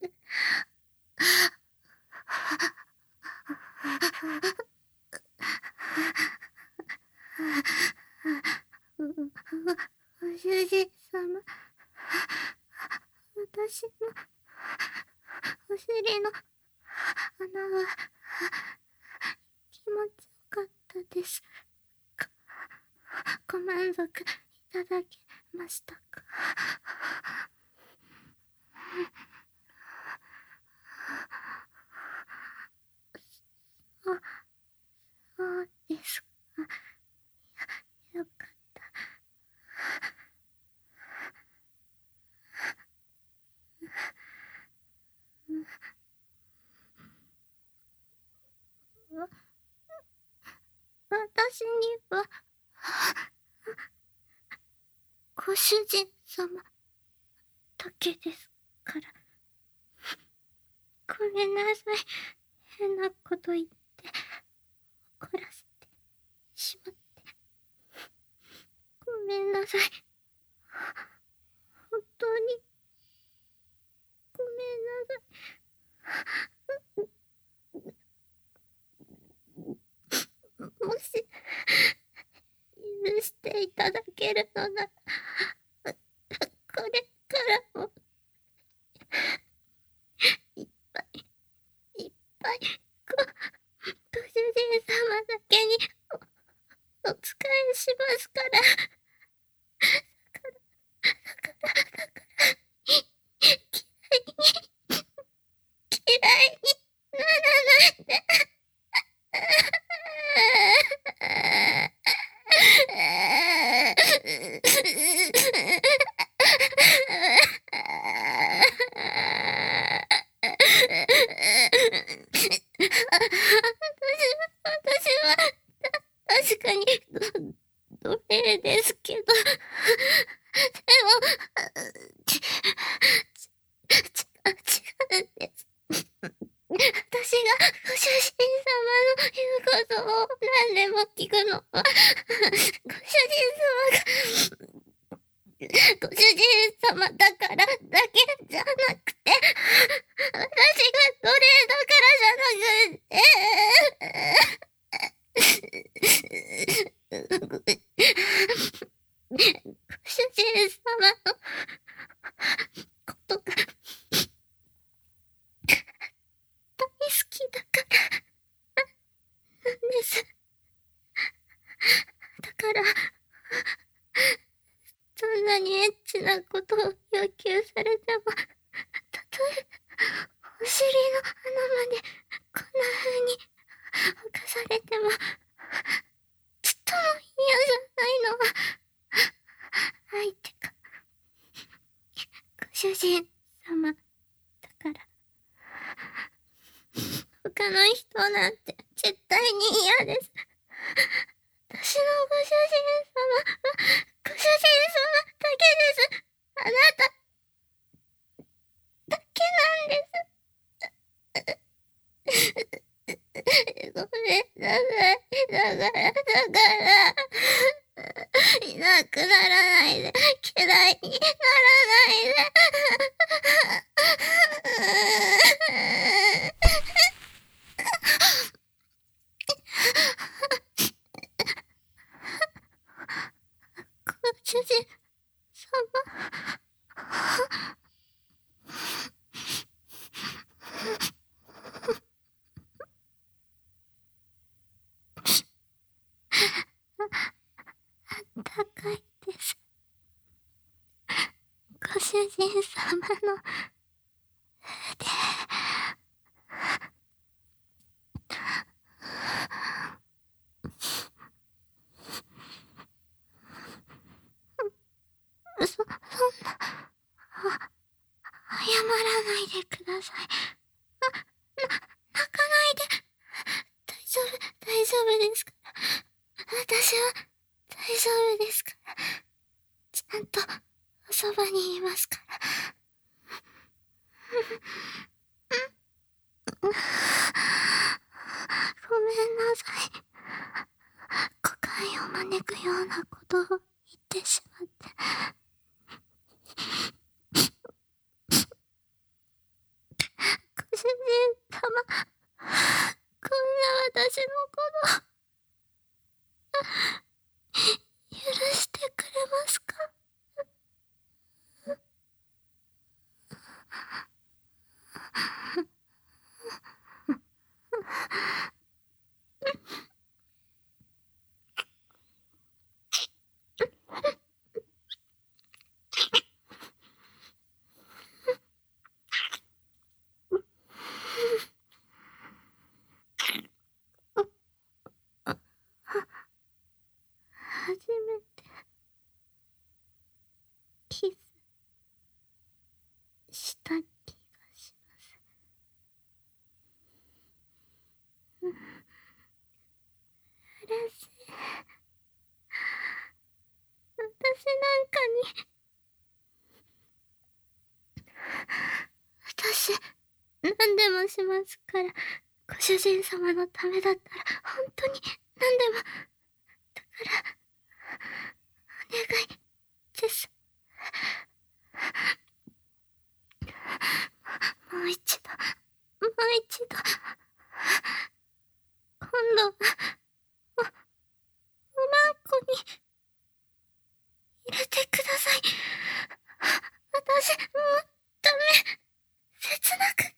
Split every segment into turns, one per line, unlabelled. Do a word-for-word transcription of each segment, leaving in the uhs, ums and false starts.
ご主人様、私のお尻の穴は気持ちよかったですか？ご満足いただけましたか？そう、そうですか。よかった。私にはご主人様だけですから。ごめんなさい。変なこと言って怒らせてしまって。ごめんなさい。本当にごめんなさい。もし許していただけるのなら、これからもいっぱいいっぱいご、ご主人様だけにお、お仕えしますから。だから、だから、だから、嫌いに、嫌いにならないで。私は、確かに、ど、奴隷ですけど、でも、ち、ち、違う、違うんです。私がご主人様の言うことを何でも聞くのは、ご主人様が、ご主人様だからだけじゃなくて、私が奴隷だからじゃなくて、ご主人様のことが大好きだからなんです。だから、そんなにエッチなことを要求されても、たとえお尻の穴までこんな風に侵されても、ちっとも嫌じゃないのは、相手がご主人様だから。他の人なんて絶対に嫌です。私のご主人様はご主人様だけです。あなただけなんです。ごめんなさい。だから、だから、いなくならないで。嫌いにならないで。ご主人様。あったかいです。ご主人様の腕。そ、そんな、あ、謝らないでください。な、な、泣かないで。大丈夫、大丈夫ですから。私は大丈夫ですから。ちゃんとおそばにいますから。ごめんなさい。誤解を招くようなことを言ってしまって。 私のこと許してくれますか？初めてキスした気がします。うん、嬉しい。私なんかに私何でもしますから、ご主人様のためだったら本当に何でも。だからお願いです。もう一度もう一度今度はおおまんこに入れてください。私もうダメ、切なくって。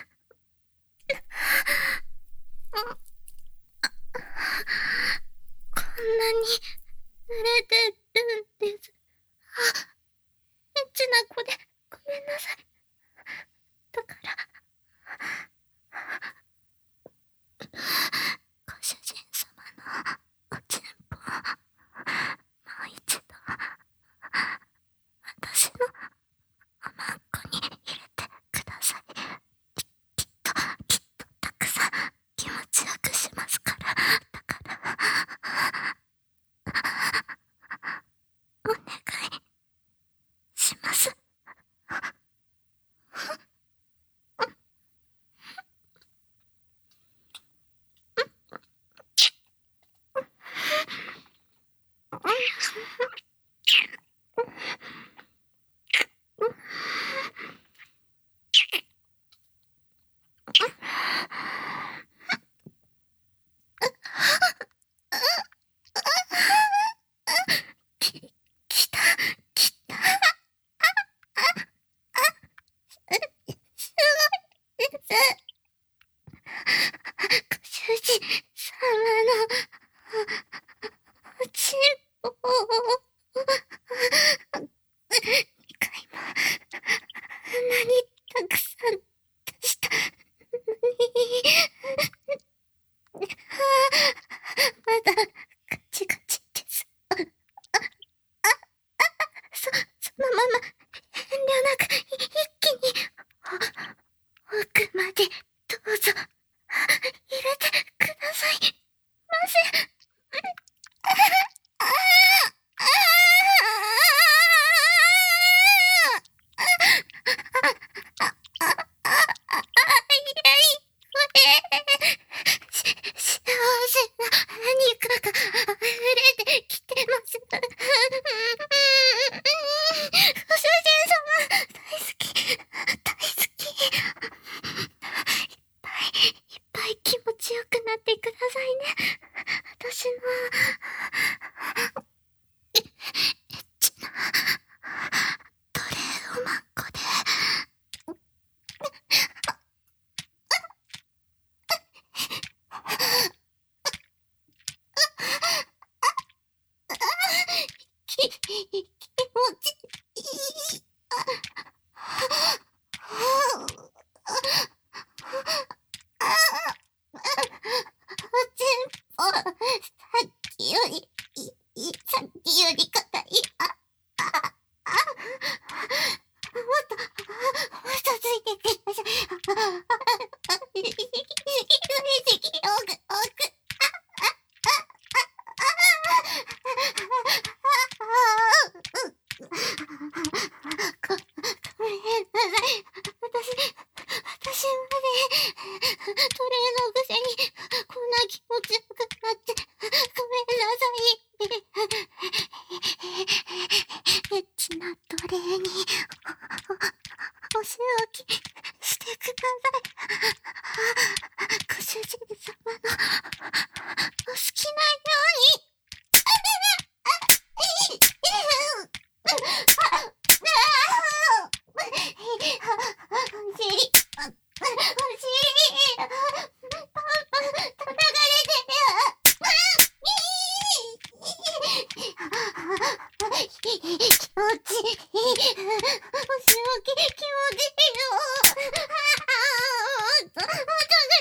こんなに濡れてるんです。あ、エッチな子でごめんなさい。だからご主人様のおちんぽをもう一度私のおまんこに入れてください。ききっときっとたくさん気持ちよくしますから。だからお願いします。きたきたすごいです。ご主人様のおちんぽをにかいもあんなにたくさん出したのにまだガチガチです。あああそそのまま遠慮なく一気に奥までどうぞ入れてくださいませ。幸せな肉が溢れてきてます。ご主人様大好き大好き。いっぱいいっぱい気持ちよくなってくださいね。私のエッチな奴隷おまんこでき気持ちいい。おちんぽさっきよりいいさっきより硬い。あああもっともっとついてってください。意識多く多く。ごごめんなさい。私私まで奴隷のくせにこんな気持ちよくなってごめんなさい。エッチな奴隷にお仕置きしてください。 ご主人様のお好きなように。お尻、お尻、パンパン叩かれてる。気持ちいい。お仕置き気持ちいいよ。おと、おとぐ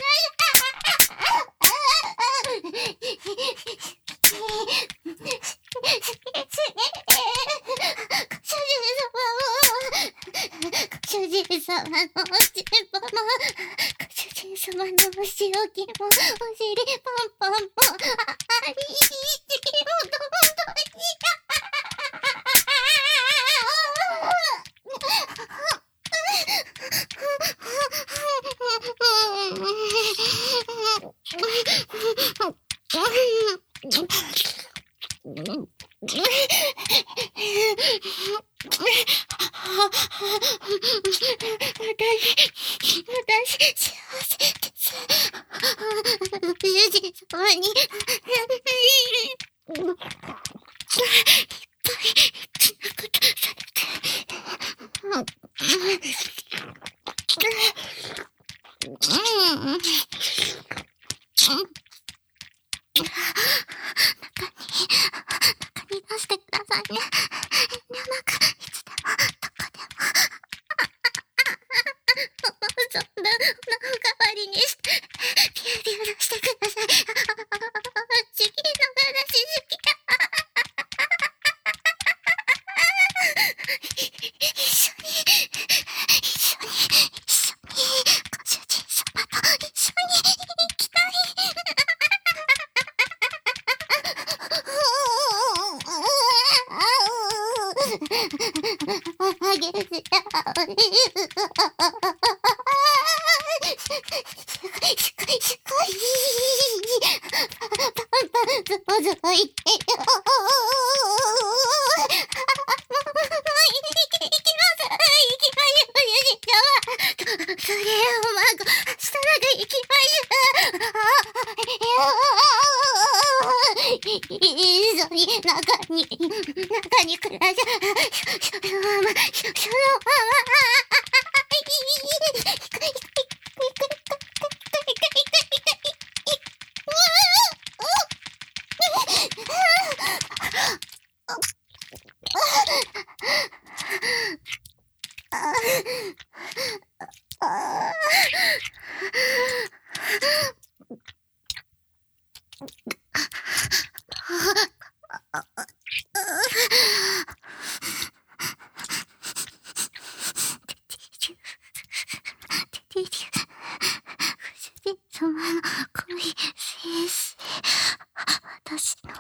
主人様のおちんぽも、ご主人様のお仕置きも、お尻パンパンも、あ、いい、ちきもどんどんいい。私、私、幸せです。主人様に、いっぱい、きなことされて。中に出してくださいね。遠慮なく、いつでも、どこでも。そんな、お代わりにして、ピューピューしてください。ちぎりの話好き。一緒に、一緒に、一緒に、ご主人様と一緒に行きたい。あげてやる。すごい、すごい。パンパン、ズボズボいってよ。それをまご、したらが行きましょう。一緒に中に、中に暮らし、そのまま、そのまま。様の恋、静止、私の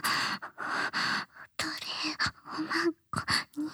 おとれおまんこに。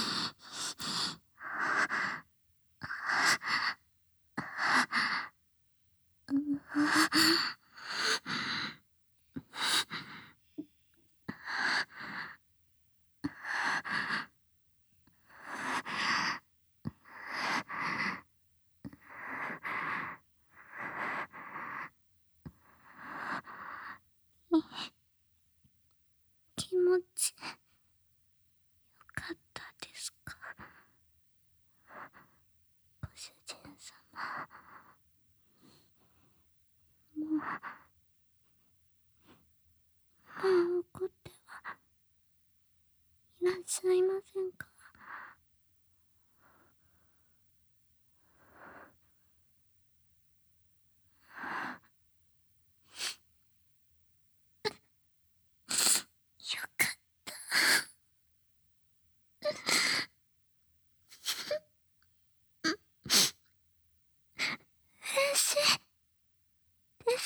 気持ちよかったですか、ご主人様。もう、もう怒ってはいらっしゃいませんか。よかった。嬉しいです。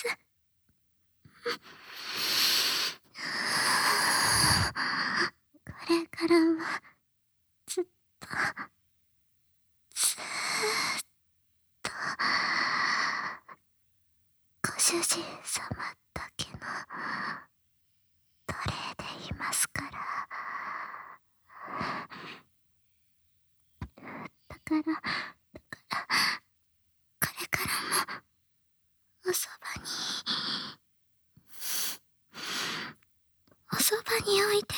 これからもずっとずーっとご主人様だけの奴隷でいますから。だからだからこれからもにおいて